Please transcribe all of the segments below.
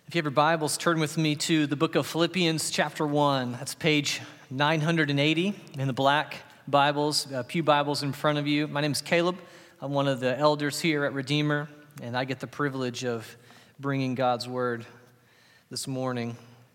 If you have your Bibles, turn with me to the book of Philippians chapter 1. That's page 980 in the black Bibles, pew Bibles in front of you. My name is Caleb. I'm one of the elders here at Redeemer, and I get the privilege of bringing God's word this morning.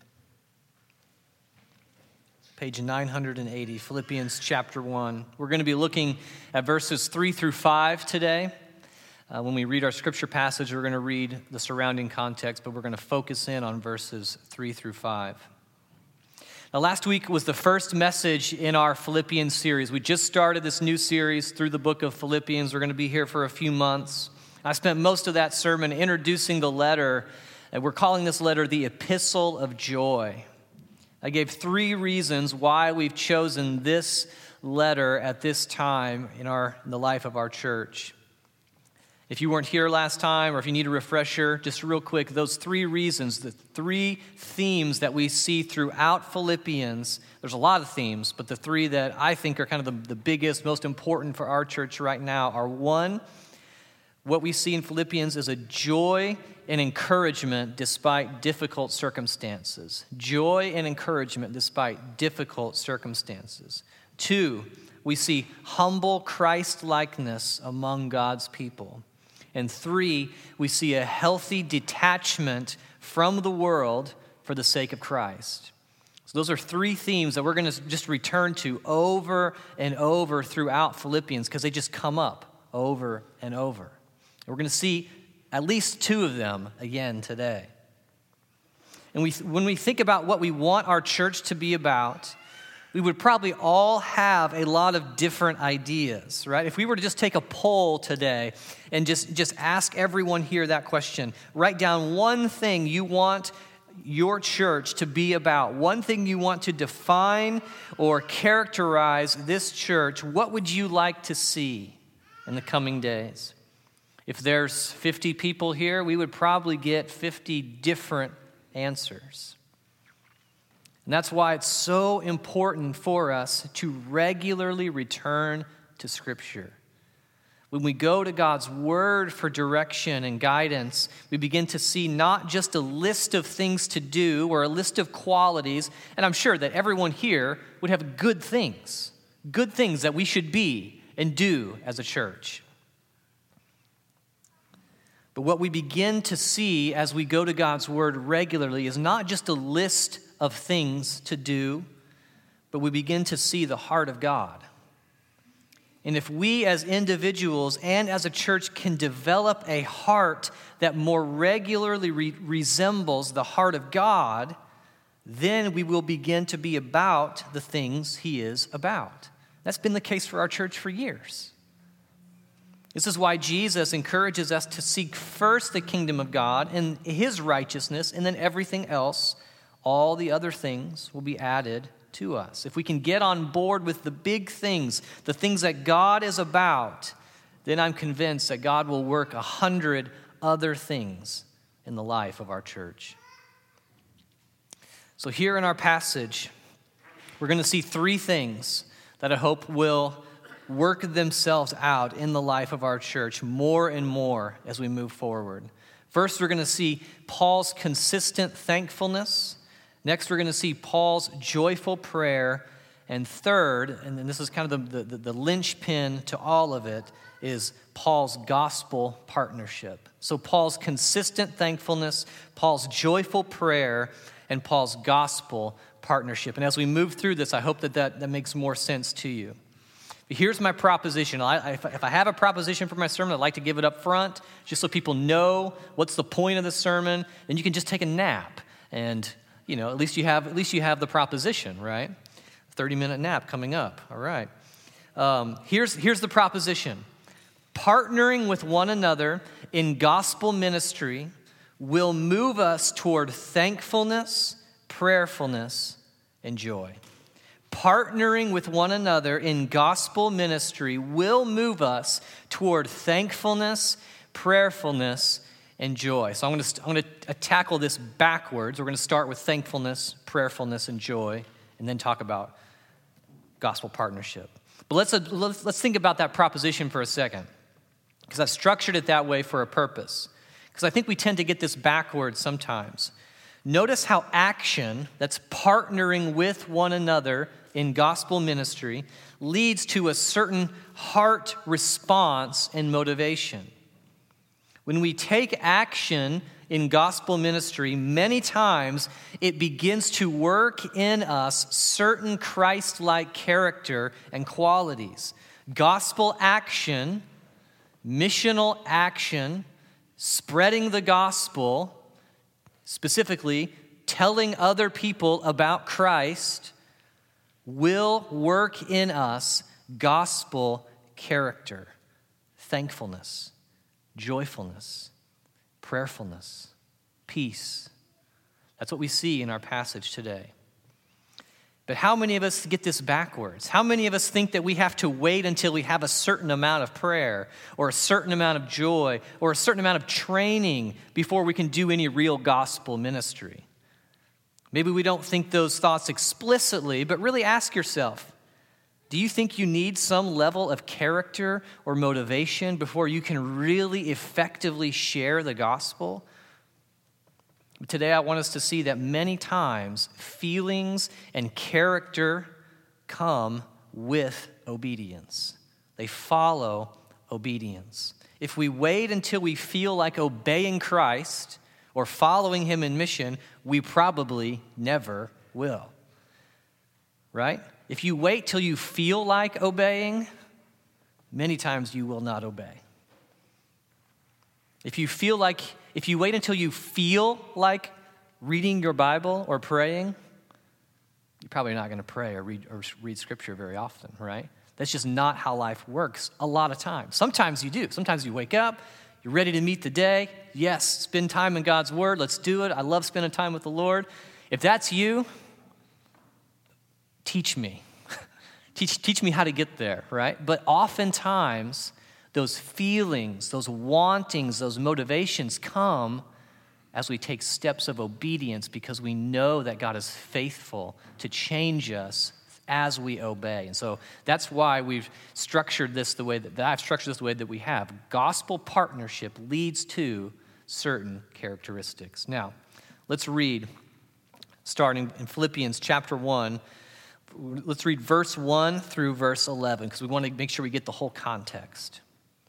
Page 980, Philippians chapter 1. We're going to be looking at verses 3 through 5 today. When we read our scripture passage, we're going to read the surrounding context, but we're going to focus in on verses 3 through 5. Now, last week was the first message in our Philippians series. We just started this new series through the book of Philippians. We're going to be here for a few months. I spent most of that sermon introducing the letter, and we're calling this letter the Epistle of Joy. I gave 3 reasons why we've chosen this letter at this time in the life of our church. If you weren't here last time, or if you need a refresher, just real quick, those 3 reasons, the 3 themes that we see throughout Philippians, there's a lot of themes, but the 3 that I think are kind of the biggest, most important for our church right now are 1, what we see in Philippians is a joy and encouragement despite difficult circumstances. Joy and encouragement despite difficult circumstances. 2, we see humble Christ-likeness among God's people. And 3, we see a healthy detachment from the world for the sake of Christ. So those are 3 themes that we're going to just return to over and over throughout Philippians because they just come up over and over. And we're going to see at least 2 of them again today. And when we think about what we want our church to be about, we would probably all have a lot of different ideas, right? If we were to just take a poll today and just ask everyone here that question, write down one thing you want your church to be about, one thing you want to define or characterize this church, what would you like to see in the coming days? If there's 50 people here, we would probably get 50 different answers. And that's why it's so important for us to regularly return to Scripture. When we go to God's Word for direction and guidance, we begin to see not just a list of things to do or a list of qualities, and I'm sure that everyone here would have good things that we should be and do as a church. But what we begin to see as we go to God's Word regularly is not just a list of things to do, but we begin to see the heart of God. And if we as individuals and as a church can develop a heart that more regularly resembles the heart of God, then we will begin to be about the things He is about. That's been the case for our church for years. This is why Jesus encourages us to seek first the kingdom of God and His righteousness, and then everything else, all the other things, will be added to us. If we can get on board with the big things, the things that God is about, then I'm convinced that God will work 100 other things in the life of our church. So here in our passage, we're going to see 3 things that I hope will work themselves out in the life of our church more and more as we move forward. First, we're going to see Paul's consistent thankfulness. Next, we're going to see Paul's joyful prayer. And third, and this is kind of the linchpin to all of it, is Paul's gospel partnership. So Paul's consistent thankfulness, Paul's joyful prayer, and Paul's gospel partnership. And as we move through this, I hope that makes more sense to you. But here's my proposition. If I have a proposition for my sermon, I'd like to give it up front, just so people know what's the point of the sermon. Then you can just take a nap, and at least you have the proposition, right? 30-minute nap coming up. All right. Here's the proposition. Partnering with one another in gospel ministry will move us toward thankfulness, prayerfulness, and joy. Partnering with one another in gospel ministry will move us toward thankfulness, prayerfulness, and joy. So I'm going to tackle this backwards. We're going to start with thankfulness, prayerfulness, and joy, and then talk about gospel partnership. But let's think about that proposition for a second, because I've structured it that way for a purpose. Because I think we tend to get this backwards sometimes. Notice how action, that's partnering with one another in gospel ministry, leads to a certain heart response and motivation. When we take action in gospel ministry, many times it begins to work in us certain Christ-like character and qualities. Gospel action, missional action, spreading the gospel, specifically telling other people about Christ, will work in us gospel character, thankfulness, joyfulness, prayerfulness, peace. That's what we see in our passage today. But how many of us get this backwards? How many of us think that we have to wait until we have a certain amount of prayer or a certain amount of joy or a certain amount of training before we can do any real gospel ministry? Maybe we don't think those thoughts explicitly, but really ask yourself, do you think you need some level of character or motivation before you can really effectively share the gospel? Today, I want us to see that many times feelings and character come with obedience. They follow obedience. If we wait until we feel like obeying Christ or following him in mission, we probably never will. Right? If you wait till you feel like obeying, many times you will not obey. If you wait until you feel like reading your Bible or praying, you're probably not going to pray or read Scripture very often, right? That's just not how life works a lot of times. Sometimes you do. Sometimes you wake up, you're ready to meet the day. Yes, spend time in God's Word. Let's do it. I love spending time with the Lord. If that's you, teach me. Teach me how to get there, right? But oftentimes, those feelings, those wantings, those motivations come as we take steps of obedience because we know that God is faithful to change us as we obey. And so that's why we've structured this the way that I've structured this the way that we have. Gospel partnership leads to certain characteristics. Now, let's read, starting in Philippians chapter 1. Let's read verse 1 through verse 11 because we want to make sure we get the whole context.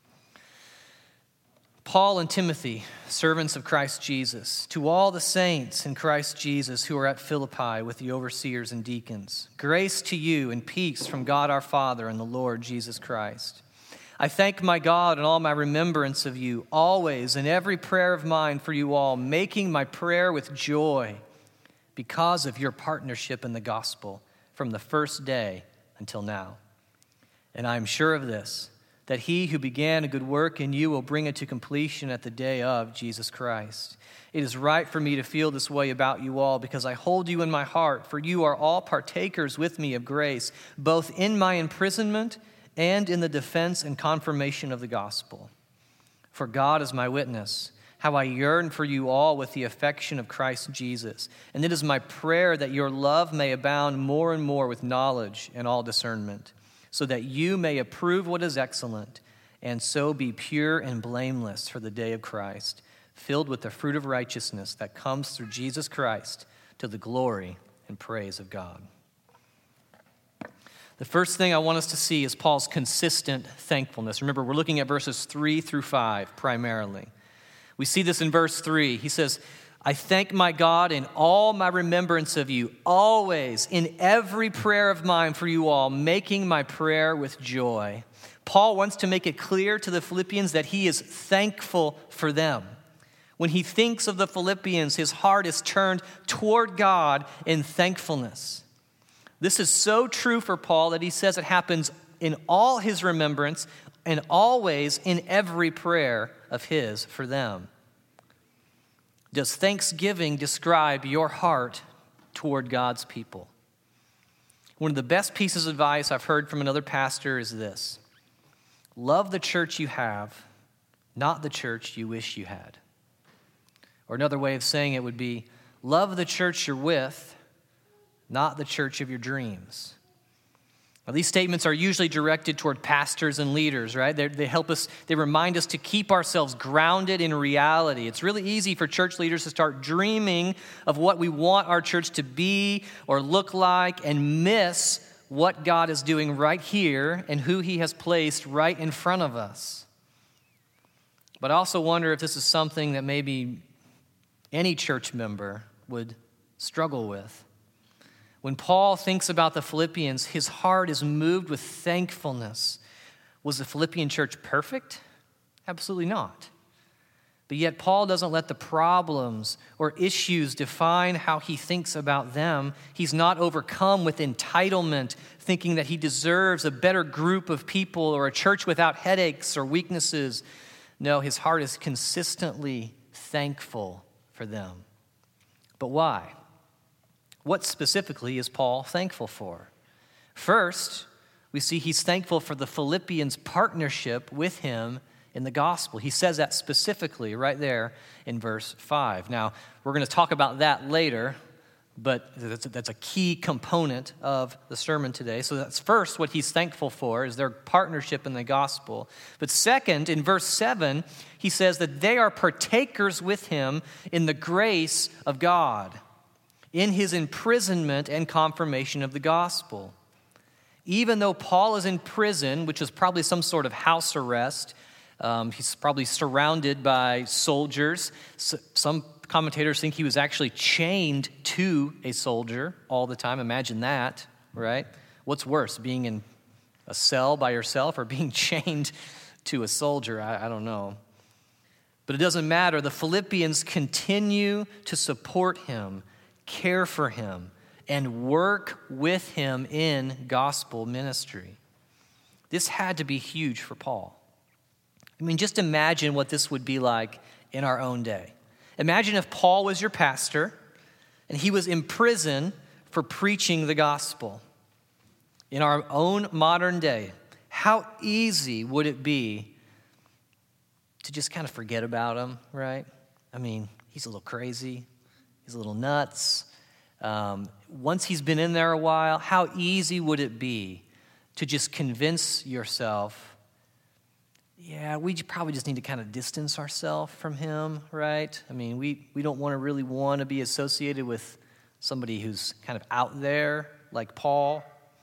Paul and Timothy, servants of Christ Jesus, to all the saints in Christ Jesus who are at Philippi with the overseers and deacons, grace to you and peace from God our Father and the Lord Jesus Christ. I thank my God in all my remembrance of you, always in every prayer of mine for you all, making my prayer with joy because of your partnership in the gospel from the first day until now. And I am sure of this, that he who began a good work in you will bring it to completion at the day of Jesus Christ. It is right for me to feel this way about you all because I hold you in my heart, for you are all partakers with me of grace, both in my imprisonment and in the defense and confirmation of the gospel. For God is my witness, how I yearn for you all with the affection of Christ Jesus. And it is my prayer that your love may abound more and more with knowledge and all discernment, so that you may approve what is excellent, and so be pure and blameless for the day of Christ, filled with the fruit of righteousness that comes through Jesus Christ to the glory and praise of God. The first thing I want us to see is Paul's consistent thankfulness. Remember, we're looking at verses 3 through 5 primarily. We see this in verse 3. He says, I thank my God in all my remembrance of you, always in every prayer of mine for you all, making my prayer with joy. Paul wants to make it clear to the Philippians that he is thankful for them. When he thinks of the Philippians, his heart is turned toward God in thankfulness. This is so true for Paul that he says it happens in all his remembrance and always in every prayer of his for them. Does thanksgiving describe your heart toward God's people? One of the best pieces of advice I've heard from another pastor is this: love the church you have, not the church you wish you had. Or another way of saying it would be, love the church you're with, not the church of your dreams. Now, these statements are usually directed toward pastors and leaders, right? They remind us to keep ourselves grounded in reality. It's really easy for church leaders to start dreaming of what we want our church to be or look like and miss what God is doing right here and who he has placed right in front of us. But I also wonder if this is something that maybe any church member would struggle with. When Paul thinks about the Philippians, his heart is moved with thankfulness. Was the Philippian church perfect? Absolutely not. But yet Paul doesn't let the problems or issues define how he thinks about them. He's not overcome with entitlement, thinking that he deserves a better group of people or a church without headaches or weaknesses. No, his heart is consistently thankful for them. But why? What specifically is Paul thankful for? First, we see he's thankful for the Philippians' partnership with him in the gospel. He says that specifically right there in verse 5. Now, we're going to talk about that later, but that's a key component of the sermon today. So that's first what he's thankful for is their partnership in the gospel. But second, in verse 7, he says that they are partakers with him in the grace of God, in his imprisonment and confirmation of the gospel. Even though Paul is in prison, which is probably some sort of house arrest, he's probably surrounded by soldiers. Some commentators think he was actually chained to a soldier all the time. Imagine that, right? What's worse, being in a cell by yourself or being chained to a soldier? I don't know. But it doesn't matter. The Philippians continue to support him, care for him, and work with him in gospel ministry. This had to be huge for Paul. I mean, just imagine what this would be like in our own day. Imagine if Paul was your pastor and he was in prison for preaching the gospel. In our own modern day, how easy would it be to just kind of forget about him, right? I mean, he's a little crazy. He's a little nuts. Once he's been in there a while, how easy would it be to just convince yourself, yeah, we probably just need to kind of distance ourselves from him, right? I mean, we don't really want to be associated with somebody who's kind of out there like Paul.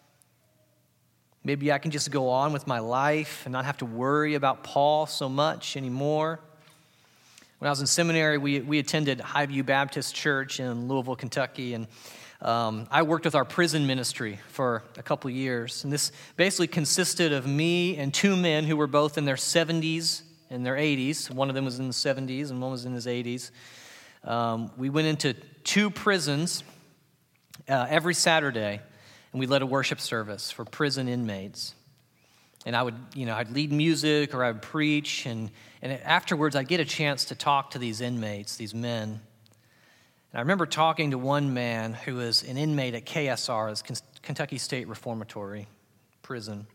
Maybe I can just go on with my life and not have to worry about Paul so much anymore. When I was in seminary, we attended Highview Baptist Church in Louisville, Kentucky, and I worked with our prison ministry for a couple of years. And this basically consisted of me and two men who were both in their 70s and their 80s. One of them was in the 70s and one was in his 80s. We went into two prisons every Saturday, and we led a worship service for prison inmates. And I'd lead music or I would preach, and afterwards I'd get a chance to talk to these inmates, these men. And I remember talking to one man who was an inmate at KSR, this Kentucky State Reformatory Prison.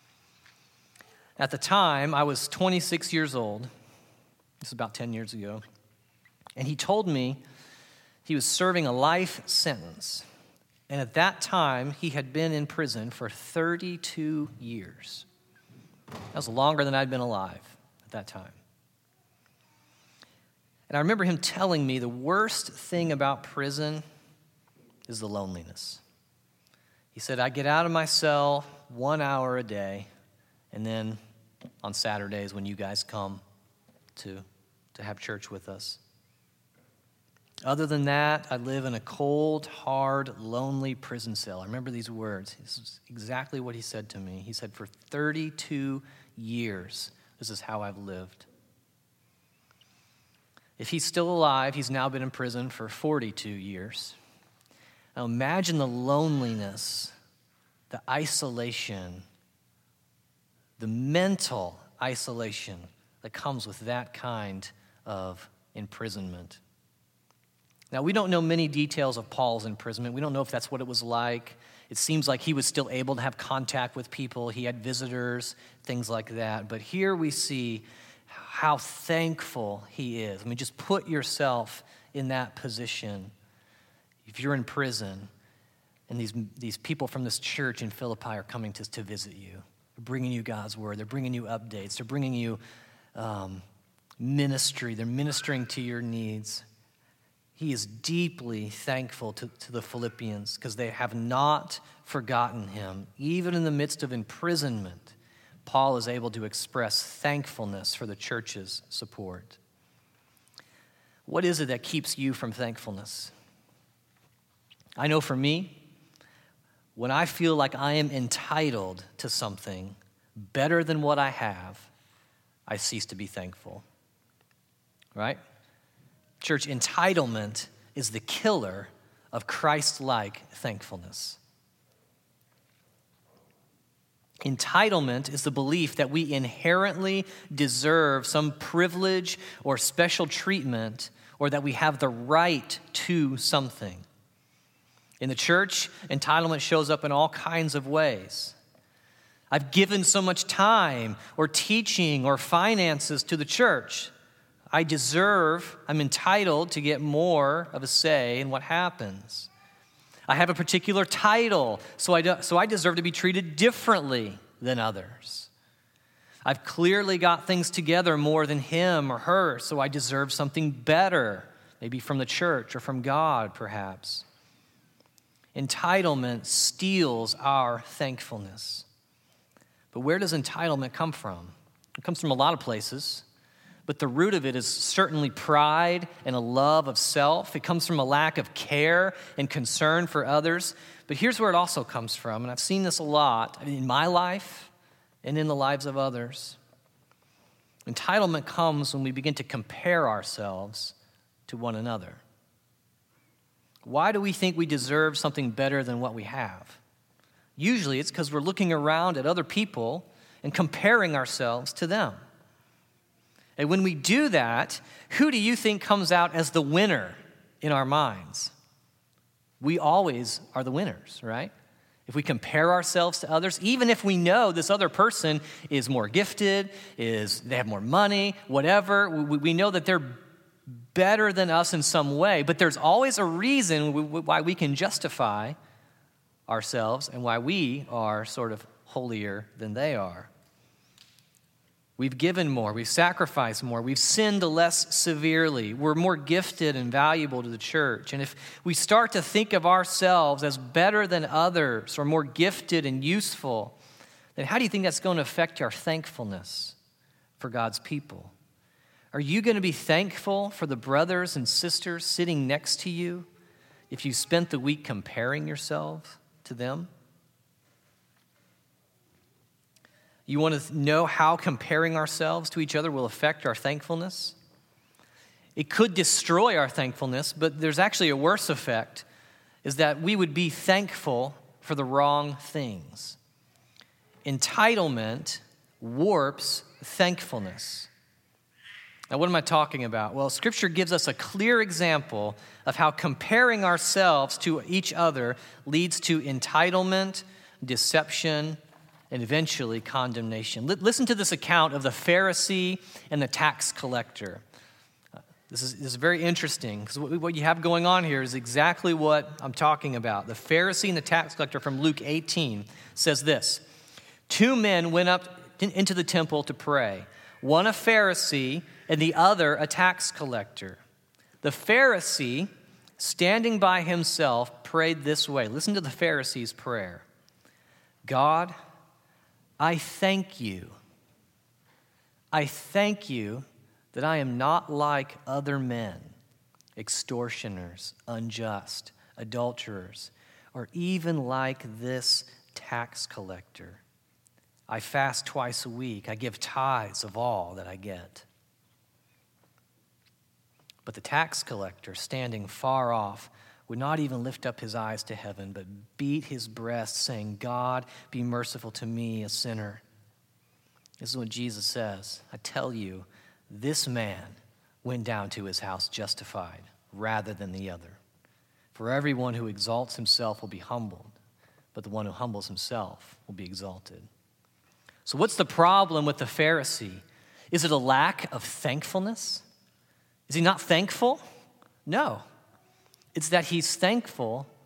At the time, I was 26 years old. This is about 10 years ago. And he told me he was serving a life sentence. And at that time, he had been in prison for 32 years. That was longer than I'd been alive at that time. And I remember him telling me the worst thing about prison is the loneliness. He said, I get out of my cell 1 hour a day, and then on Saturdays when you guys come to have church with us. Other than that, I live in a cold, hard, lonely prison cell. I remember these words. This is exactly what he said to me. He said, for 32 years, this is how I've lived. If he's still alive, he's now been in prison for 42 years. Now imagine the loneliness, the isolation, the mental isolation that comes with that kind of imprisonment. Now, we don't know many details of Paul's imprisonment. We don't know if that's what it was like. It seems like he was still able to have contact with people. He had visitors, things like that. But here we see how thankful he is. I mean, just put yourself in that position. If you're in prison, And these people from this church in Philippi are coming to visit you. They're bringing you God's word. They're bringing you updates. They're bringing you ministry. They're ministering to your needs. He is deeply thankful to the Philippians because they have not forgotten him. Even in the midst of imprisonment, Paul is able to express thankfulness for the church's support. What is it that keeps you from thankfulness? I know for me, when I feel like I am entitled to something better than what I have, I cease to be thankful. Right? Church, entitlement is the killer of Christ-like thankfulness. Entitlement is the belief that we inherently deserve some privilege or special treatment, or that we have the right to something. In the church, entitlement shows up in all kinds of ways. I've given so much time or teaching or finances to the church. I'm entitled to get more of a say in what happens. I have a particular title, so I deserve to be treated differently than others. I've clearly got things together more than him or her, so I deserve something better, maybe from the church or from God, perhaps. Entitlement steals our thankfulness. But where does entitlement come from? It comes from a lot of places. But the root of it is certainly pride and a love of self. It comes from a lack of care and concern for others. But here's where it also comes from, and I've seen this a lot in my life and in the lives of others. Entitlement comes when we begin to compare ourselves to one another. Why do we think we deserve something better than what we have? Usually it's because we're looking around at other people and comparing ourselves to them. And when we do that, who do you think comes out as the winner in our minds? We always are the winners, right? If we compare ourselves to others, even if we know this other person is more gifted, they have more money, whatever, we know that they're better than us in some way, but there's always a reason why we can justify ourselves and why we are sort of holier than they are. We've given more, we've sacrificed more, we've sinned less severely, we're more gifted and valuable to the church. And if we start to think of ourselves as better than others or more gifted and useful, then how do you think that's going to affect our thankfulness for God's people? Are you going to be thankful for the brothers and sisters sitting next to you if you spent the week comparing yourself to them? You want to know how comparing ourselves to each other will affect our thankfulness? It could destroy our thankfulness, but there's actually a worse effect, is that we would be thankful for the wrong things. Entitlement warps thankfulness. Now, what am I talking about? Well, Scripture gives us a clear example of how comparing ourselves to each other leads to entitlement, deception, and eventually condemnation. Listen to this account of the Pharisee and the tax collector. This is very interesting because what you have going on here is exactly what I'm talking about. The Pharisee and the tax collector from Luke 18 says this: 2 men went up into the temple to pray, one a Pharisee and the other a tax collector. The Pharisee, standing by himself, prayed this way. Listen to the Pharisee's prayer. God, I thank you. I thank you that I am not like other men, extortioners, unjust, adulterers, or even like this tax collector. I fast twice a week. I give tithes of all that I get. But the tax collector, standing far off, would not even lift up his eyes to heaven, but beat his breast, saying, God, be merciful to me, a sinner. This is what Jesus says. I tell you, this man went down to his house justified rather than the other. For everyone who exalts himself will be humbled, but the one who humbles himself will be exalted. So what's the problem with the Pharisee? Is it a lack of thankfulness? Is he not thankful? No. It's that he's thankful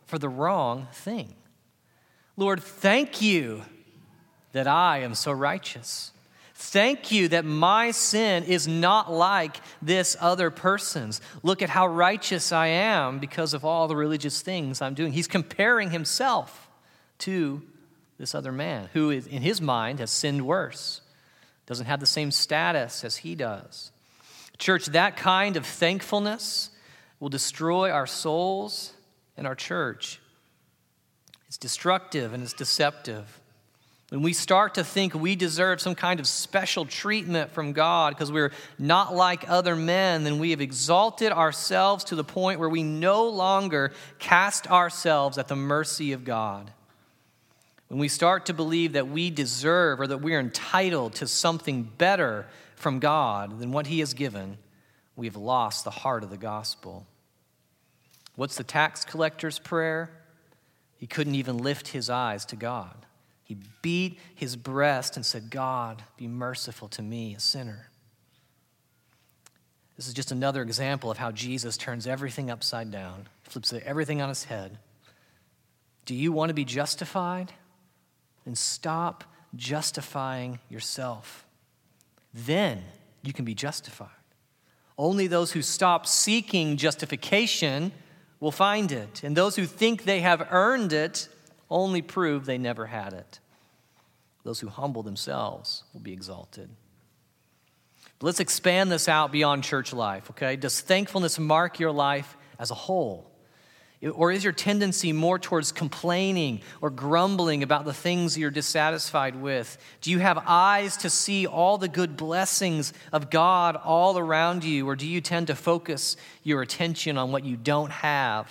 for the wrong thing. Lord, thank you that I am so righteous. Thank you that my sin is not like this other person's. Look at how righteous I am because of all the religious things I'm doing. He's comparing himself to this other man who, in his mind, has sinned worse, doesn't have the same status as he does. Church, that kind of thankfulness will destroy our souls and our church. It's destructive and it's deceptive. When we start to think we deserve some kind of special treatment from God because we're not like other men, then we have exalted ourselves to the point where we no longer cast ourselves at the mercy of God. When we start to believe that we deserve or that we're entitled to something better from God than what he has given, we have lost the heart of the gospel. What's the tax collector's prayer? He couldn't even lift his eyes to God. He beat his breast and said, God, be merciful to me, a sinner. This is just another example of how Jesus turns everything upside down, flips everything on its head. Do you want to be justified? Then stop justifying yourself. Then you can be justified. Only those who stop seeking justification will find it. And those who think they have earned it only prove they never had it. Those who humble themselves will be exalted. But let's expand this out beyond church life, okay? Does thankfulness mark your life as a whole? Or is your tendency more towards complaining or grumbling about the things you're dissatisfied with? Do you have eyes to see all the good blessings of God all around you? Or do you tend to focus your attention on what you don't have?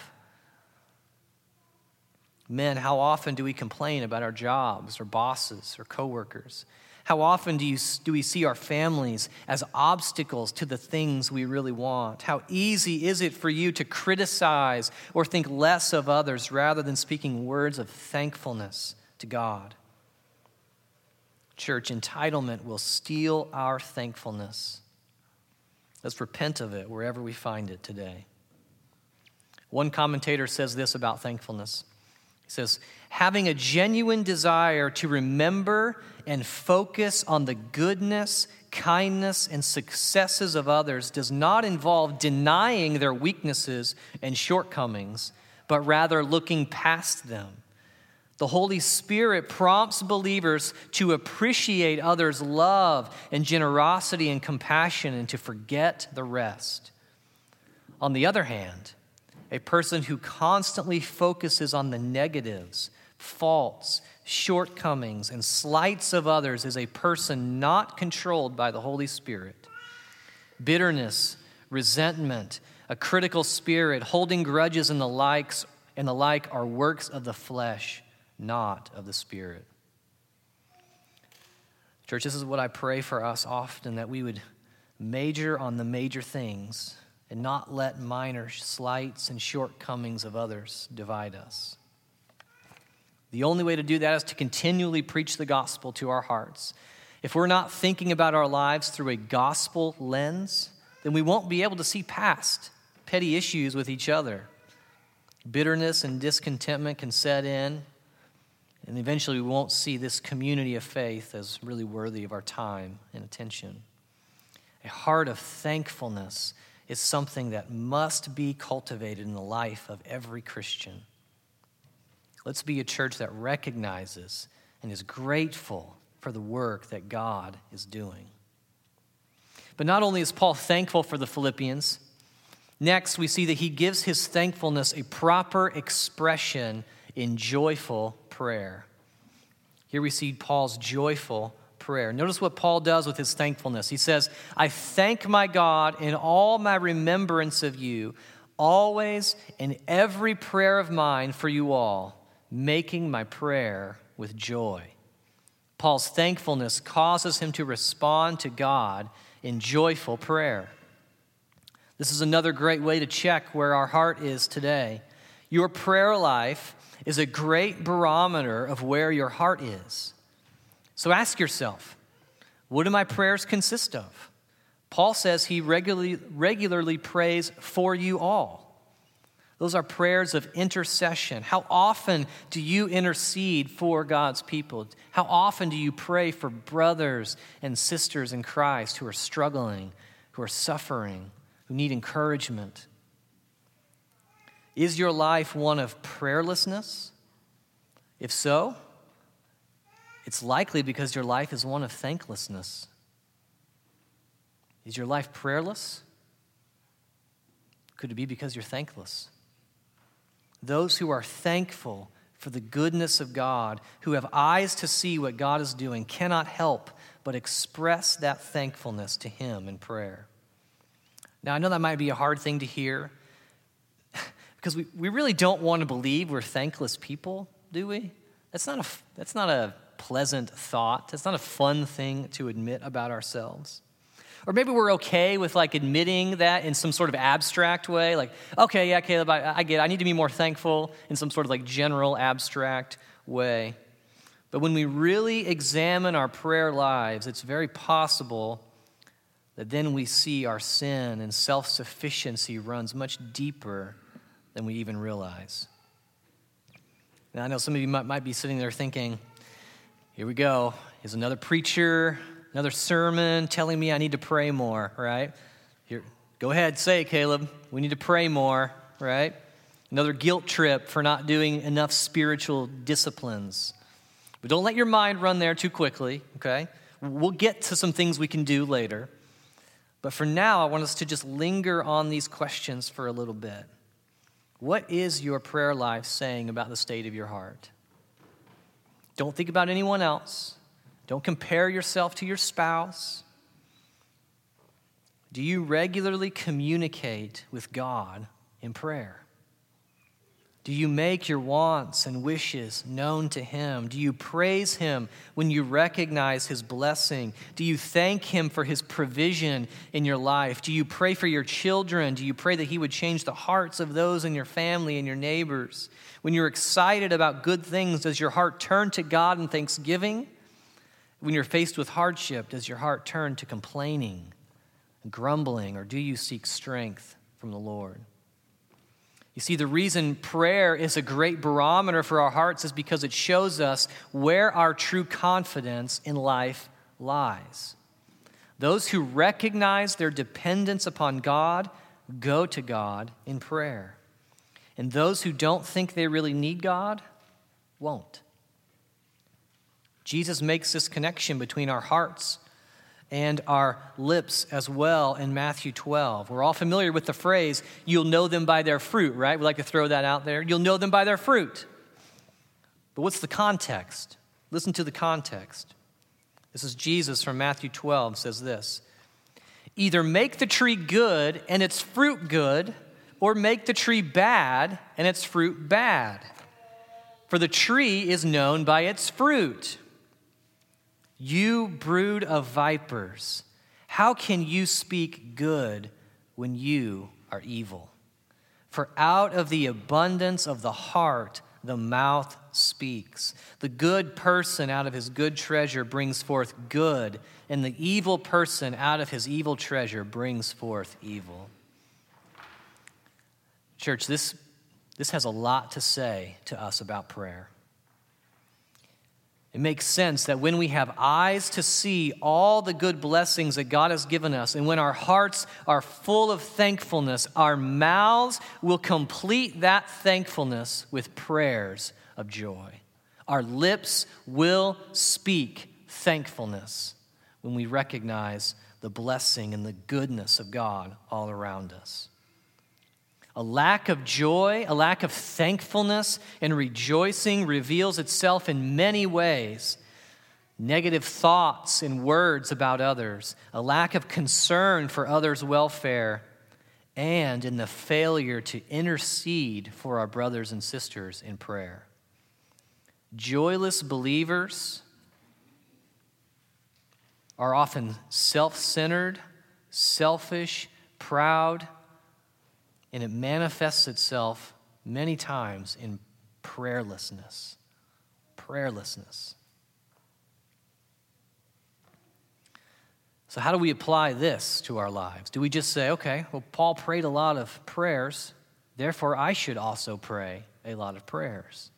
Men, how often do we complain about our jobs or bosses or coworkers? How often do we see our families as obstacles to the things we really want? How easy is it for you to criticize or think less of others rather than speaking words of thankfulness to God? Church, entitlement will steal our thankfulness. Let's repent of it wherever we find it today. One commentator says this about thankfulness. He says, having a genuine desire to remember and focus on the goodness, kindness, and successes of others does not involve denying their weaknesses and shortcomings, but rather looking past them. The Holy Spirit prompts believers to appreciate others' love and generosity and compassion and to forget the rest. On the other hand, a person who constantly focuses on the negatives, faults, shortcomings, and slights of others is a person not controlled by the Holy Spirit. Bitterness, resentment, a critical spirit, holding grudges and the like are works of the flesh, not of the Spirit. Church, this is what I pray for us often, that we would major on the major things and not let minor slights and shortcomings of others divide us. The only way to do that is to continually preach the gospel to our hearts. If we're not thinking about our lives through a gospel lens, then we won't be able to see past petty issues with each other. Bitterness and discontentment can set in, and eventually we won't see this community of faith as really worthy of our time and attention. A heart of thankfulness is something that must be cultivated in the life of every Christian. Let's be a church that recognizes and is grateful for the work that God is doing. But not only is Paul thankful for the Philippians, next we see that he gives his thankfulness a proper expression in joyful prayer. Here we see Paul's joyful prayer. Notice what Paul does with his thankfulness. He says, I thank my God in all my remembrance of you, always in every prayer of mine for you all, making my prayer with joy. Paul's thankfulness causes him to respond to God in joyful prayer. This is another great way to check where our heart is today. Your prayer life is a great barometer of where your heart is. So ask yourself, what do my prayers consist of? Paul says he regularly prays for you all. Those are prayers of intercession. How often do you intercede for God's people? How often do you pray for brothers and sisters in Christ who are struggling, who are suffering, who need encouragement? Is your life one of prayerlessness? If so, it's likely because your life is one of thanklessness. Is your life prayerless? Could it be because you're thankless? Those who are thankful for the goodness of God, who have eyes to see what God is doing, cannot help but express that thankfulness to Him in prayer. Now, I know that might be a hard thing to hear because we really don't want to believe we're thankless people, do we? That's not a pleasant thought. That's not a fun thing to admit about ourselves. Or maybe we're okay with admitting that in some sort of abstract way. Like, okay, yeah, Caleb, I get it. I need to be more thankful in some sort of general abstract way. But when we really examine our prayer lives, it's very possible that then we see our sin and self-sufficiency runs much deeper than we even realize. Now, I know some of you might be sitting there thinking, here we go. Here's another preacher, another sermon telling me I need to pray more, right? Here, go ahead, say it, Caleb. We need to pray more, right? Another guilt trip for not doing enough spiritual disciplines. But don't let your mind run there too quickly, okay? We'll get to some things we can do later. But for now, I want us to just linger on these questions for a little bit. What is your prayer life saying about the state of your heart? Don't think about anyone else. Don't compare yourself to your spouse. Do you regularly communicate with God in prayer? Do you make your wants and wishes known to Him? Do you praise Him when you recognize His blessing? Do you thank Him for His provision in your life? Do you pray for your children? Do you pray that He would change the hearts of those in your family and your neighbors? When you're excited about good things, does your heart turn to God in thanksgiving? When you're faced with hardship, does your heart turn to complaining and grumbling, or do you seek strength from the Lord? You see, the reason prayer is a great barometer for our hearts is because it shows us where our true confidence in life lies. Those who recognize their dependence upon God go to God in prayer. And those who don't think they really need God won't. Jesus makes this connection between our hearts and our lips as well in Matthew 12. We're all familiar with the phrase, you'll know them by their fruit, right? We like to throw that out there. You'll know them by their fruit. But what's the context? Listen to the context. This is Jesus from Matthew 12 says this. Either make the tree good and its fruit good, or make the tree bad and its fruit bad. For the tree is known by its fruit. You brood of vipers, how can you speak good when you are evil? For out of the abundance of the heart, the mouth speaks. The good person out of his good treasure brings forth good, and the evil person out of his evil treasure brings forth evil. Church, this has a lot to say to us about prayer. It makes sense that when we have eyes to see all the good blessings that God has given us, and when our hearts are full of thankfulness, our mouths will complete that thankfulness with prayers of joy. Our lips will speak thankfulness when we recognize the blessing and the goodness of God all around us. A lack of joy, a lack of thankfulness and rejoicing reveals itself in many ways. Negative thoughts and words about others, a lack of concern for others' welfare, and in the failure to intercede for our brothers and sisters in prayer. Joyless believers are often self-centered, selfish, proud, and it manifests itself many times in prayerlessness. Prayerlessness. So how do we apply this to our lives? Do we just say, okay, well, Paul prayed a lot of prayers. Therefore, I should also pray a lot of prayers.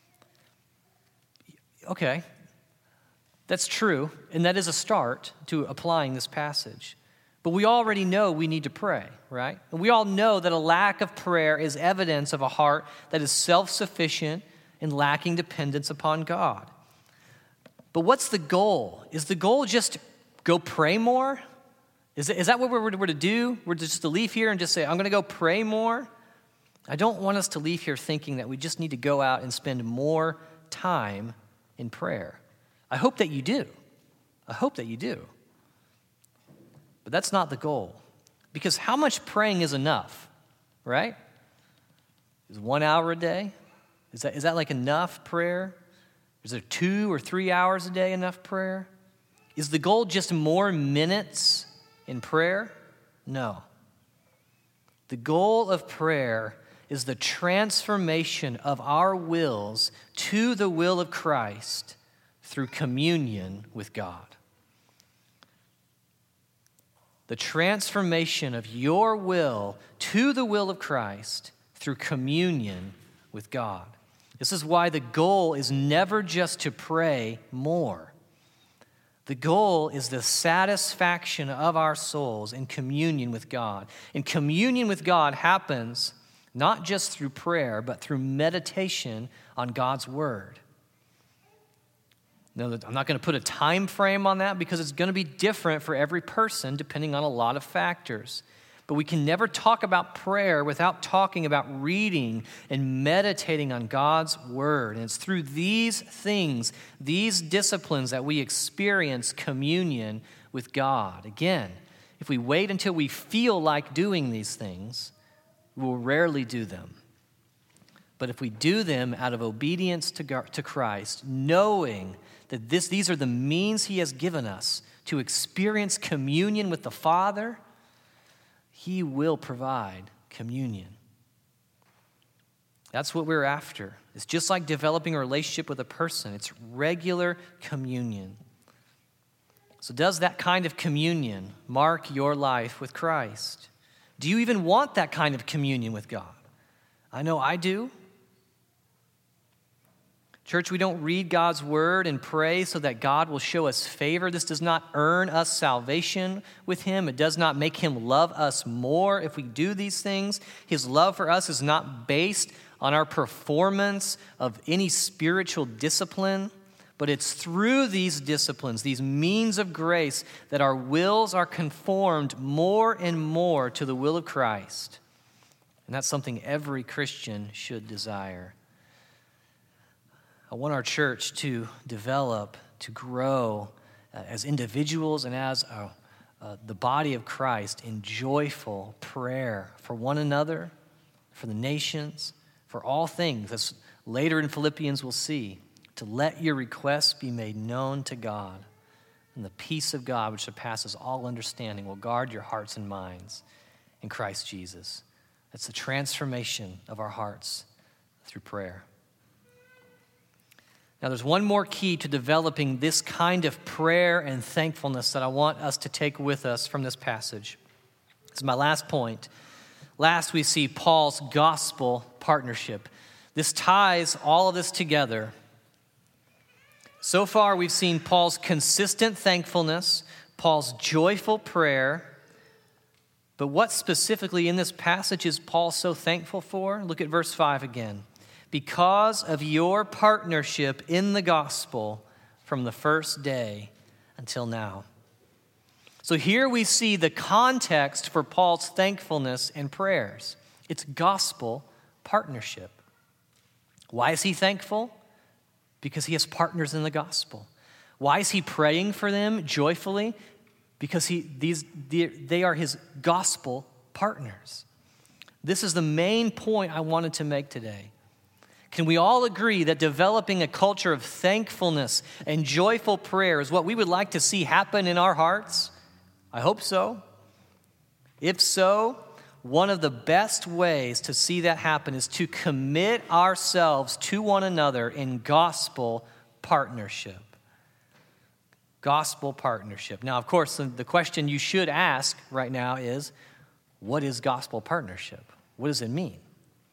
Okay, that's true, and that is a start to applying this passage. But we already know we need to pray, right? And we all know that a lack of prayer is evidence of a heart that is self-sufficient and lacking dependence upon God. But what's the goal? Is the goal just go pray more? Is that what we're to do? We're just to leave here and just say, I'm going to go pray more? I don't want us to leave here thinking that we just need to go out and spend more time in prayer. I hope that you do. I hope that you do. But that's not the goal. Because how much praying is enough, right? Is 1 hour a day? Is that like enough prayer? Is there 2 or 3 hours a day enough prayer? Is the goal just more minutes in prayer? No. The goal of prayer is the transformation of our wills to the will of Christ through communion with God. The transformation of your will to the will of Christ through communion with God. This is why the goal is never just to pray more. The goal is the satisfaction of our souls in communion with God. And communion with God happens not just through prayer, but through meditation on God's word. Now, I'm not going to put a time frame on that because it's going to be different for every person depending on a lot of factors. But we can never talk about prayer without talking about reading and meditating on God's word. And it's through these things, these disciplines, that we experience communion with God. Again, if we wait until we feel like doing these things, we'll rarely do them. But if we do them out of obedience to Christ, knowing that these are the means he has given us to experience communion with the Father, he will provide communion. That's what we're after. It's just like developing a relationship with a person. It's regular communion. So does that kind of communion mark your life with Christ? Do you even want that kind of communion with God? I know I do. Church, we don't read God's word and pray so that God will show us favor. This does not earn us salvation with him. It does not make him love us more if we do these things. His love for us is not based on our performance of any spiritual discipline, but it's through these disciplines, these means of grace, that our wills are conformed more and more to the will of Christ. And that's something every Christian should desire. I want our church to develop, to grow as individuals and as the body of Christ in joyful prayer for one another, for the nations, for all things. As later in Philippians we'll see, to let your requests be made known to God. And the peace of God, which surpasses all understanding, will guard your hearts and minds in Christ Jesus. That's the transformation of our hearts through prayer. Now, there's one more key to developing this kind of prayer and thankfulness that I want us to take with us from this passage. This is my last point. Last, we see Paul's gospel partnership. This ties all of this together. So far, we've seen Paul's consistent thankfulness, Paul's joyful prayer. But what specifically in this passage is Paul so thankful for? Look at verse 5 again. Because of your partnership in the gospel from the first day until now. So here we see the context for Paul's thankfulness and prayers. It's gospel partnership. Why is he thankful? Because he has partners in the gospel. Why is he praying for them joyfully? Because they are his gospel partners. This is the main point I wanted to make today. Can we all agree that developing a culture of thankfulness and joyful prayer is what we would like to see happen in our hearts? I hope so. If so, one of the best ways to see that happen is to commit ourselves to one another in gospel partnership. Gospel partnership. Now, of course, the question you should ask right now is, what is gospel partnership? What does it mean?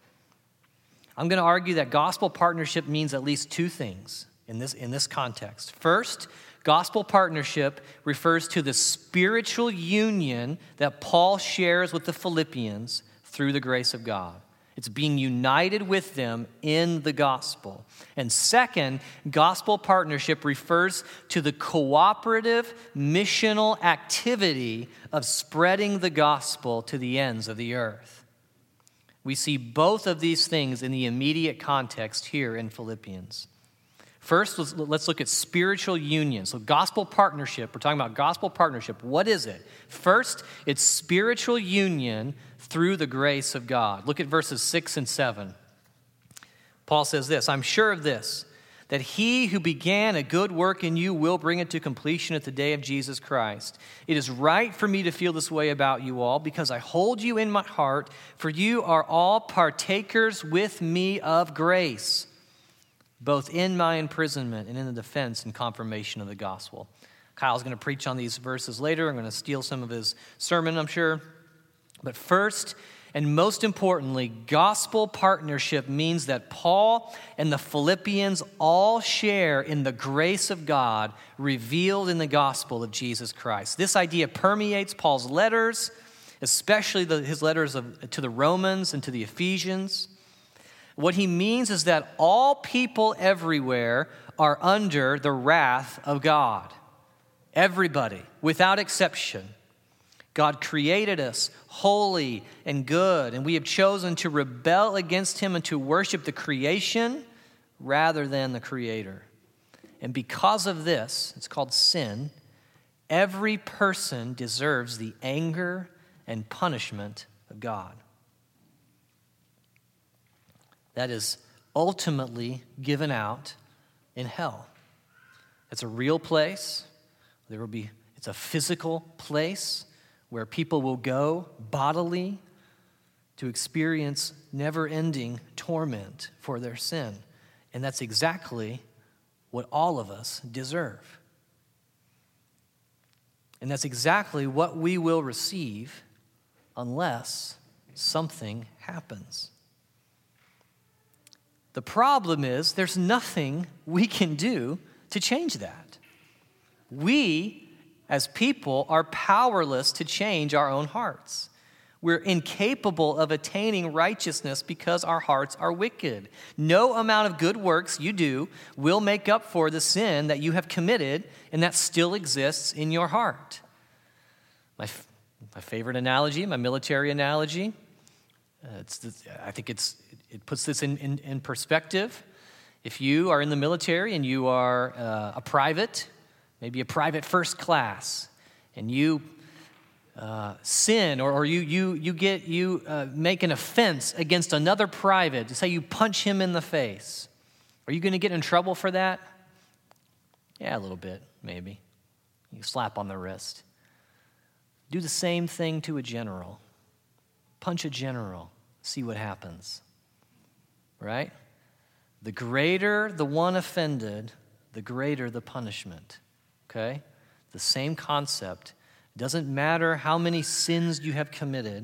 I'm going to argue that gospel partnership means at least two things in this context. First, gospel partnership refers to the spiritual union that Paul shares with the Philippians through the grace of God. It's being united with them in the gospel. And second, gospel partnership refers to the cooperative missional activity of spreading the gospel to the ends of the earth. We see both of these things in the immediate context here in Philippians. First, let's look at spiritual union. So gospel partnership, we're talking about gospel partnership. What is it? First, it's spiritual union through the grace of God. Look at verses 6 and 7. Paul says this, I'm sure of this, that he who began a good work in you will bring it to completion at the day of Jesus Christ. It is right for me to feel this way about you all, because I hold you in my heart, for you are all partakers with me of grace, both in my imprisonment and in the defense and confirmation of the gospel. Kyle's going to preach on these verses later. I'm going to steal some of his sermon, I'm sure. But first and most importantly, gospel partnership means that Paul and the Philippians all share in the grace of God revealed in the gospel of Jesus Christ. This idea permeates Paul's letters, especially his letters to the Romans and to the Ephesians. What he means is that all people everywhere are under the wrath of God. Everybody, without exception. God created us holy and good, and we have chosen to rebel against him and to worship the creation rather than the Creator. And because of this, it's called sin, every person deserves the anger and punishment of God. That is ultimately given out in hell. It's a real place. It's a physical place where people will go bodily to experience never-ending torment for their sin. And that's exactly what all of us deserve. And that's exactly what we will receive unless something happens. The problem is there's nothing we can do to change that. We, as people, are powerless to change our own hearts. We're incapable of attaining righteousness because our hearts are wicked. No amount of good works you do will make up for the sin that you have committed and that still exists in your heart. My favorite analogy, my military analogy, I think it puts this in perspective. If you are in the military and you are a private, maybe a private first class, and you sin or you make an offense against another private, say you punch him in the face, are you going to get in trouble for that? Yeah, a little bit, maybe. You slap on the wrist. Do the same thing to a general. Punch a general, see what happens. Right? The greater the one offended, the greater the punishment. Okay? The same concept. Doesn't matter how many sins you have committed.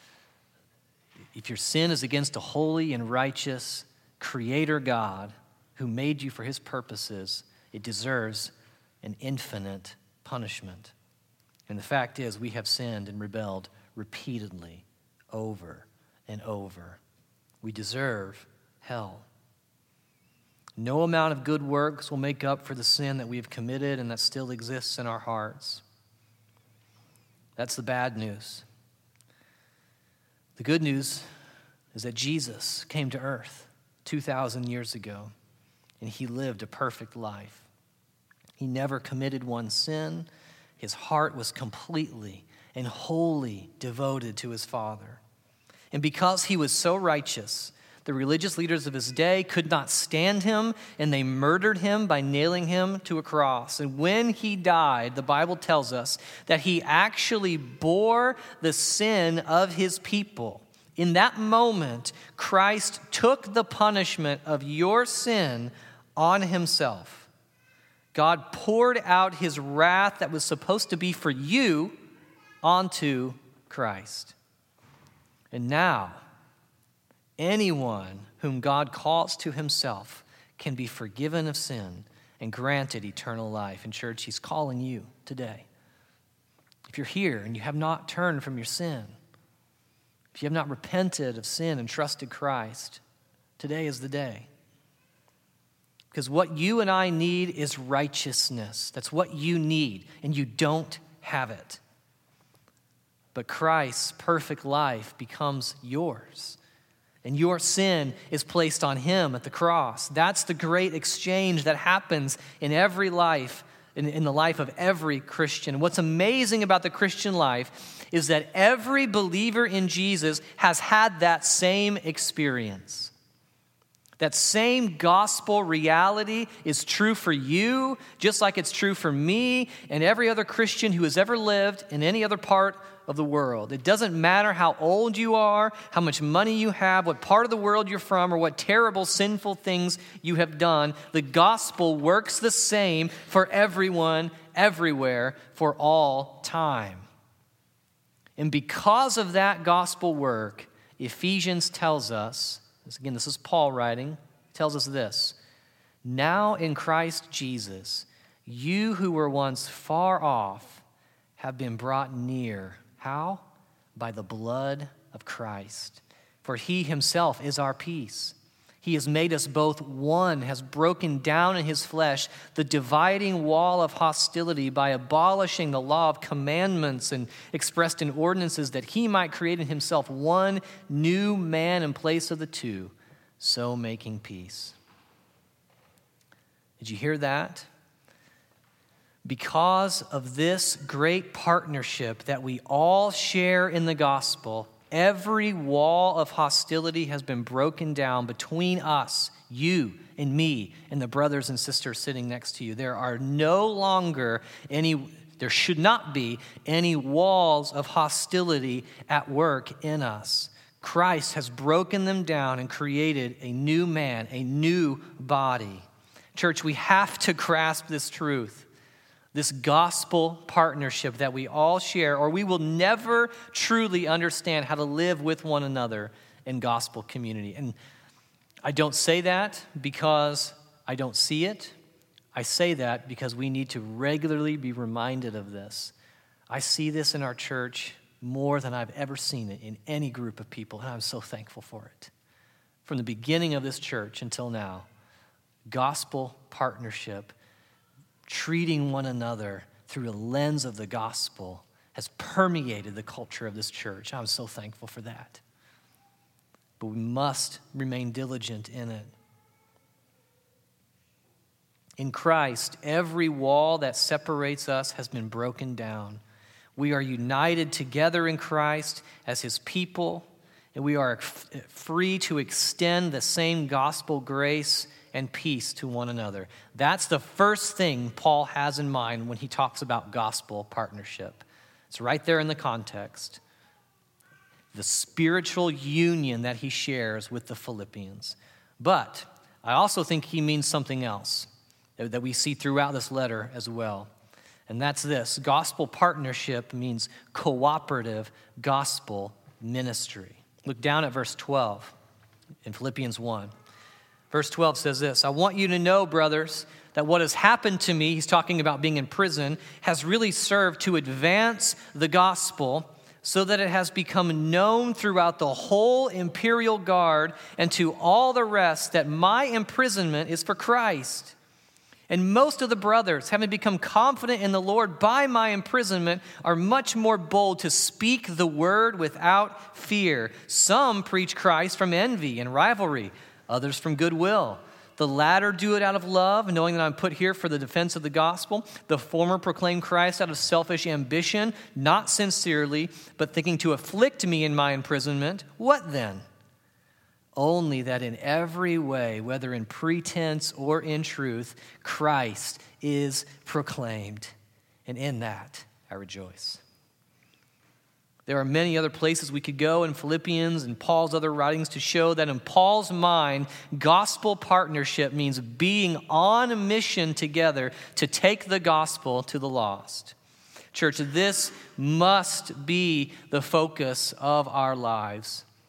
If your sin is against a holy and righteous Creator God who made you for his purposes, it deserves an infinite punishment. And the fact is, we have sinned and rebelled repeatedly, over and over. We deserve hell. No amount of good works will make up for the sin that we have committed and that still exists in our hearts. That's the bad news. The good news is that Jesus came to earth 2,000 years ago, and he lived a perfect life. He never committed one sin. His heart was completely and wholly devoted to his Father. And because he was so righteous, the religious leaders of his day could not stand him, and they murdered him by nailing him to a cross. And when he died, the Bible tells us that he actually bore the sin of his people. In that moment, Christ took the punishment of your sin on himself. God poured out his wrath that was supposed to be for you onto Christ. And now, anyone whom God calls to himself can be forgiven of sin and granted eternal life. And church, he's calling you today. If you're here and you have not turned from your sin, if you have not repented of sin and trusted Christ, today is the day. Because what you and I need is righteousness. That's what you need, and you don't have it. But Christ's perfect life becomes yours, and your sin is placed on him at the cross. That's the great exchange that happens in every life, in the life of every Christian. What's amazing about the Christian life is that every believer in Jesus has had that same experience. That same gospel reality is true for you, just like it's true for me and every other Christian who has ever lived in any other part of the world. It doesn't matter how old you are, how much money you have, what part of the world you're from, or what terrible sinful things you have done. The gospel works the same for everyone, everywhere, for all time. And because of that gospel work, Ephesians tells us, again, this is Paul writing, tells us this: now in Christ Jesus, you who were once far off have been brought near. How? By the blood of Christ. For he himself is our peace. He has made us both one, has broken down in his flesh the dividing wall of hostility by abolishing the law of commandments and expressed in ordinances, that he might create in himself one new man in place of the two, so making peace. Did you hear that? Because of this great partnership that we all share in the gospel, every wall of hostility has been broken down between us, you and me, and the brothers and sisters sitting next to you. There should not be any walls of hostility at work in us. Christ has broken them down and created a new man, a new body. Church, we have to grasp this truth. This gospel partnership that we all share, or we will never truly understand how to live with one another in gospel community. And I don't say that because I don't see it. I say that because we need to regularly be reminded of this. I see this in our church more than I've ever seen it in any group of people, and I'm so thankful for it. From the beginning of this church until now, gospel partnership, treating one another through a lens of the gospel, has permeated the culture of this church. I'm so thankful for that. But we must remain diligent in it. In Christ, every wall that separates us has been broken down. We are united together in Christ as his people, and we are free to extend the same gospel grace and peace to one another. That's the first thing Paul has in mind when he talks about gospel partnership. It's right there in the context. The spiritual union that he shares with the Philippians. But I also think he means something else that we see throughout this letter as well. And that's this: gospel partnership means cooperative gospel ministry. Look down at verse 12 in Philippians 1. Verse 12 says this: I want you to know, brothers, that what has happened to me, he's talking about being in prison, has really served to advance the gospel so that it has become known throughout the whole imperial guard and to all the rest that my imprisonment is for Christ. And most of the brothers, having become confident in the Lord by my imprisonment, are much more bold to speak the word without fear. Some preach Christ from envy and rivalry, others from goodwill. The latter do it out of love, knowing that I'm put here for the defense of the gospel. The former proclaim Christ out of selfish ambition, not sincerely, but thinking to afflict me in my imprisonment. What then? Only that in every way, whether in pretense or in truth, Christ is proclaimed. And in that I rejoice. There are many other places we could go in Philippians and Paul's other writings to show that in Paul's mind, gospel partnership means being on a mission together to take the gospel to the lost. Church, this must be the focus of our lives.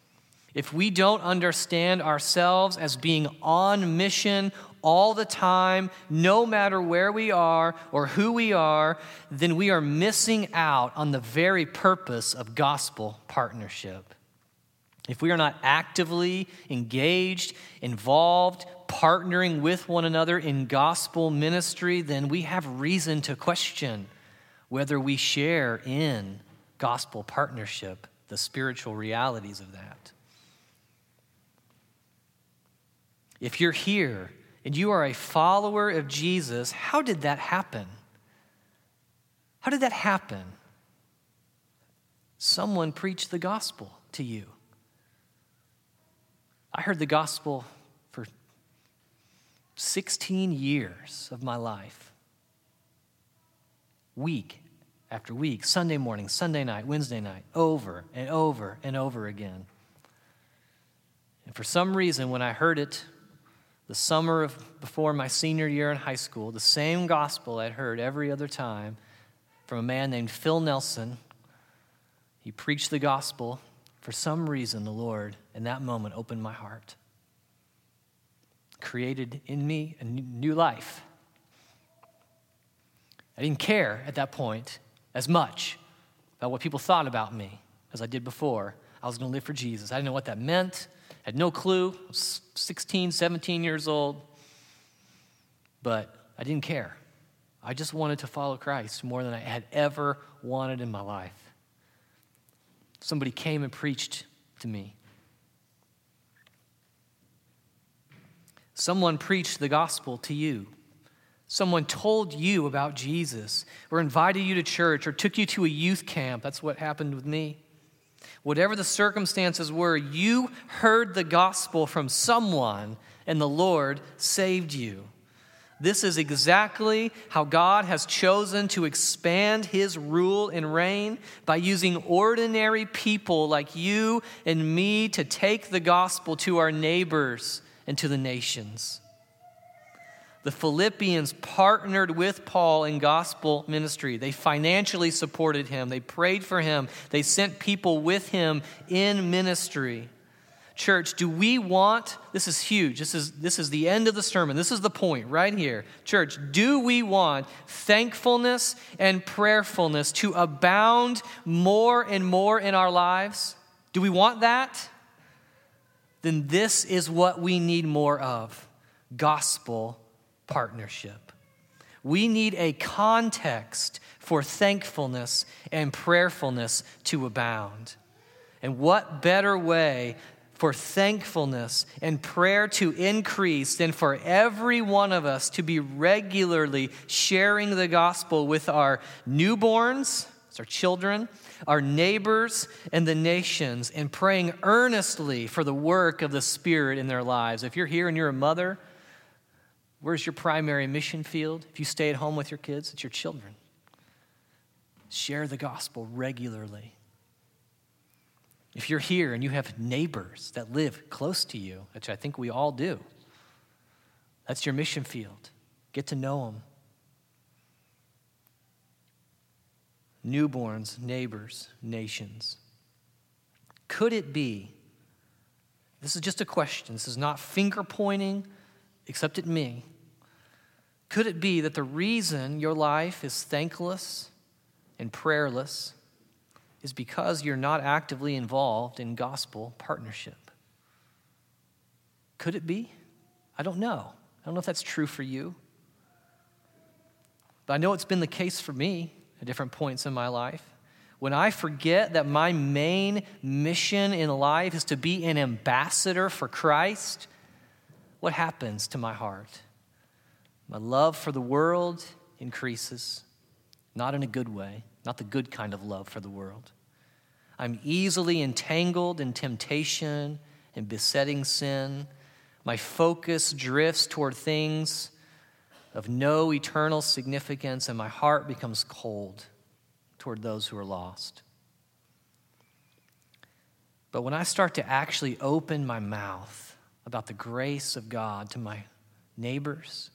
If we don't understand ourselves as being on mission all the time, no matter where we are or who we are, then we are missing out on the very purpose of gospel partnership. If we are not actively engaged, involved, partnering with one another in gospel ministry, then we have reason to question whether we share in gospel partnership, the spiritual realities of that. If you're here and you are a follower of Jesus, how did that happen? How did that happen? Someone preached the gospel to you. I heard the gospel for 16 years of my life. Week after week, Sunday morning, Sunday night, Wednesday night, over and over and over again. And for some reason, when I heard it the summer before my senior year in high school, the same gospel I'd heard every other time from a man named Phil Nelson, he preached the gospel. For some reason, the Lord, in that moment, opened my heart, created in me a new life. I didn't care at that point as much about what people thought about me as I did before. I was going to live for Jesus. I didn't know what that meant. I had no clue. I was 16, 17 years old. But I didn't care. I just wanted to follow Christ more than I had ever wanted in my life. Somebody came and preached to me. Someone preached the gospel to you. Someone told you about Jesus or invited you to church or took you to a youth camp. That's what happened with me. Whatever the circumstances were, you heard the gospel from someone and the Lord saved you. This is exactly how God has chosen to expand his rule and reign, by using ordinary people like you and me to take the gospel to our neighbors and to the nations. The Philippians partnered with Paul in gospel ministry. They financially supported him. They prayed for him. They sent people with him in ministry. Church, do we want, this is huge, this is the end of the sermon, this is the point right here. Church, do we want thankfulness and prayerfulness to abound more and more in our lives? Do we want that? Then this is what we need more of: gospel partnership. We need a context for thankfulness and prayerfulness to abound. And what better way for thankfulness and prayer to increase than for every one of us to be regularly sharing the gospel with our newborns, our children, our neighbors, and the nations, and praying earnestly for the work of the Spirit in their lives. If you're here and you're a mother, where's your primary mission field? If you stay at home with your kids, it's your children. Share the gospel regularly. If you're here and you have neighbors that live close to you, which I think we all do, that's your mission field. Get to know them. Newborns, neighbors, nations. Could it be, this is just a question, this is not finger pointing, except at me. Could it be that the reason your life is thankless and prayerless is because you're not actively involved in gospel partnership? Could it be? I don't know. I don't know if that's true for you. But I know it's been the case for me at different points in my life. When I forget that my main mission in life is to be an ambassador for Christ, what happens to my heart? My love for the world increases, not in a good way. Not the good kind of love for the world. I'm easily entangled in temptation and besetting sin. My focus drifts toward things of no eternal significance, and my heart becomes cold toward those who are lost. But when I start to actually open my mouth about the grace of God to my neighbors,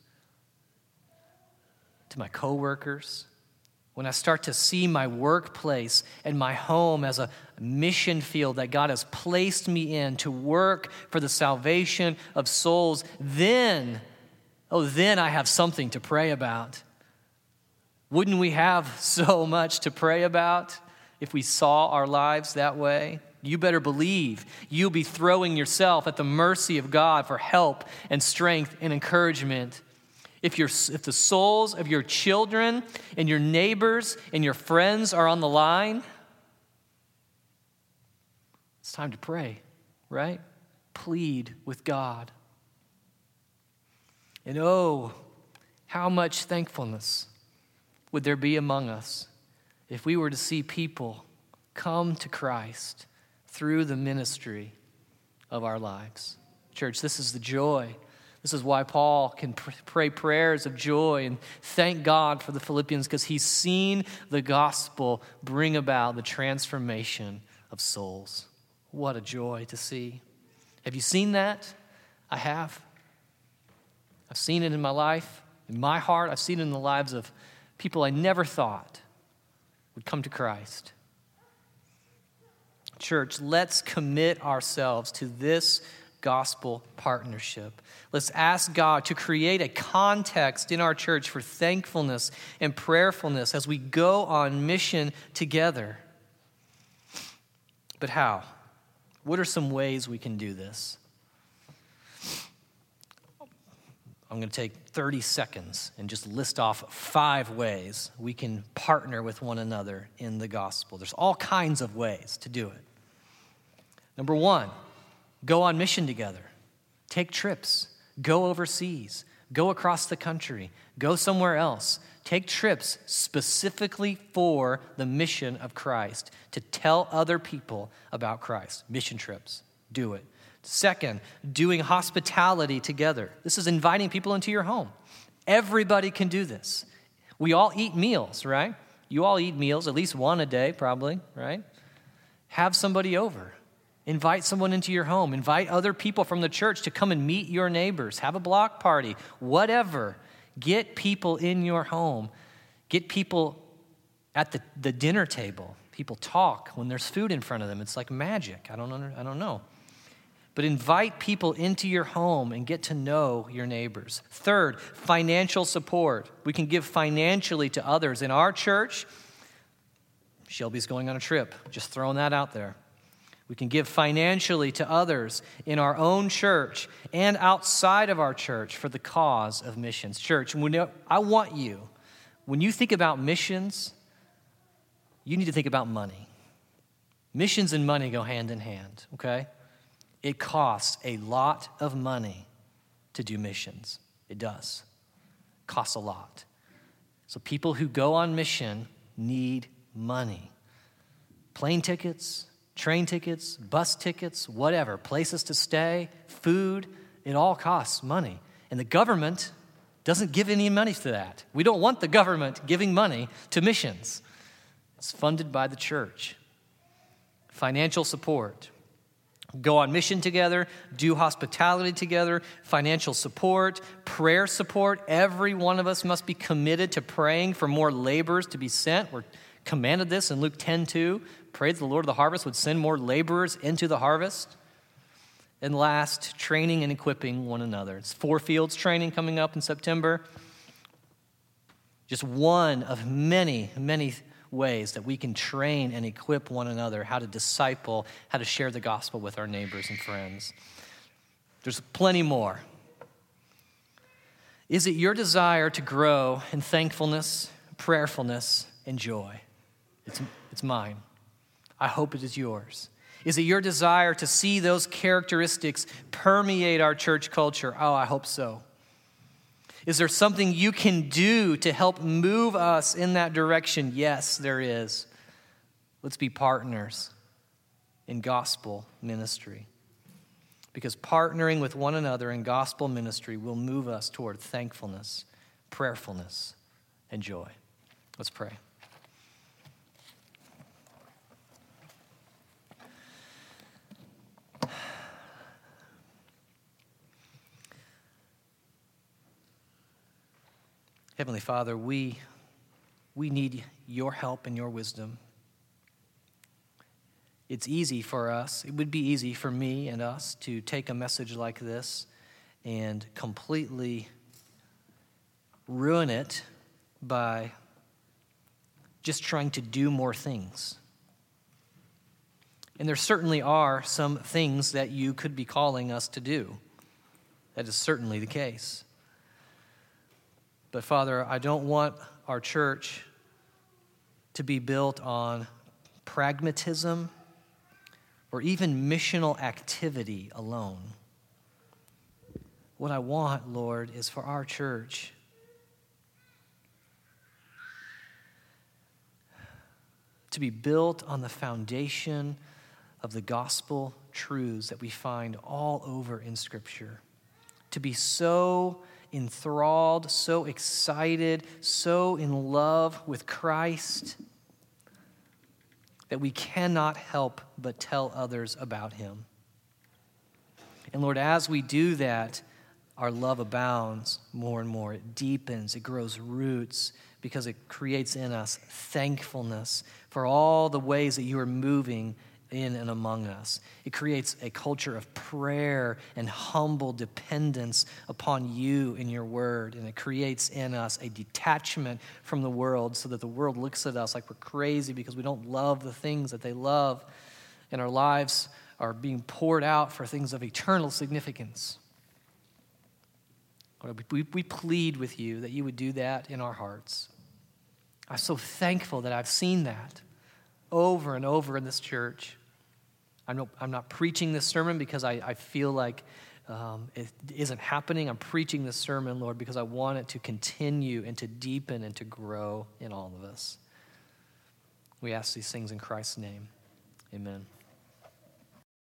to my coworkers, when I start to see my workplace and my home as a mission field that God has placed me in to work for the salvation of souls, then I have something to pray about. Wouldn't we have so much to pray about if we saw our lives that way? You better believe you'll be throwing yourself at the mercy of God for help and strength and encouragement. If the souls of your children and your neighbors and your friends are on the line, it's time to pray, right? Plead with God. And oh, how much thankfulness would there be among us if we were to see people come to Christ through the ministry of our lives. Church, this is the joy. This is why Paul can pray prayers of joy and thank God for the Philippians, because he's seen the gospel bring about the transformation of souls. What a joy to see. Have you seen that? I have. I've seen it in my life, in my heart. I've seen it in the lives of people I never thought would come to Christ. Church, let's commit ourselves to this gospel partnership. Let's ask God to create a context in our church for thankfulness and prayerfulness as we go on mission together. But how? What are some ways we can do this? I'm going to take 30 seconds and just list off 5 ways we can partner with one another in the gospel. There's all kinds of ways to do it. Number 1, go on mission together. Take trips. Go overseas. Go across the country. Go somewhere else. Take trips specifically for the mission of Christ, to tell other people about Christ. Mission trips. Do it. Second, doing hospitality together. This is inviting people into your home. Everybody can do this. We all eat meals, right? You all eat meals, at least one a day probably, right? Have somebody over. Invite someone into your home. Invite other people from the church to come and meet your neighbors. Have a block party, whatever. Get people in your home. Get people at the dinner table. People talk when there's food in front of them. It's like magic. I don't know. But invite people into your home and get to know your neighbors. Third, financial support. We can give financially to others. In our church, Shelby's going on a trip. Just throwing that out there. We can give financially to others in our own church and outside of our church for the cause of missions. Church, I want you, when you think about missions, you need to think about money. Missions and money go hand in hand, okay? It costs a lot of money to do missions. It does. It costs a lot. So people who go on mission need money. Plane tickets, train tickets, bus tickets, whatever, places to stay, food, it all costs money. And the government doesn't give any money to that. We don't want the government giving money to missions. It's funded by the church. Financial support. Go on mission together, do hospitality together, financial support, prayer support. Every one of us must be committed to praying for more laborers to be sent. We're commanded this in Luke 10:2. Pray that the Lord of the harvest would send more laborers into the harvest. And last, training and equipping one another. It's 4 Fields training coming up in September. Just one of many, many ways that we can train and equip one another, how to disciple, how to share the gospel with our neighbors and friends. There's plenty more. Is it your desire to grow in thankfulness, prayerfulness, and joy? It's mine. I hope it is yours. Is it your desire to see those characteristics permeate our church culture? Oh, I hope so. Is there something you can do to help move us in that direction? Yes, there is. Let's be partners in gospel ministry. Because partnering with one another in gospel ministry will move us toward thankfulness, prayerfulness, and joy. Let's pray. Heavenly Father, we need your help and your wisdom. It's easy for us, it would be easy for me and us to take a message like this and completely ruin it by just trying to do more things. And there certainly are some things that you could be calling us to do. That is certainly the case. But Father, I don't want our church to be built on pragmatism or even missional activity alone. What I want, Lord, is for our church to be built on the foundation of the gospel truths that we find all over in Scripture. To be so enthralled, so excited, so in love with Christ that we cannot help but tell others about him. And Lord, as we do that, our love abounds more and more. It deepens, it grows roots, because it creates in us thankfulness for all the ways that you are moving in and among us. It creates a culture of prayer and humble dependence upon you and your word. And it creates in us a detachment from the world so that the world looks at us like we're crazy because we don't love the things that they love. And our lives are being poured out for things of eternal significance. We plead with you that you would do that in our hearts. I'm so thankful that I've seen that over and over in this church. I'm not preaching this sermon because I feel like it isn't happening. I'm preaching this sermon, Lord, because I want it to continue and to deepen and to grow in all of us. We ask these things in Christ's name. Amen.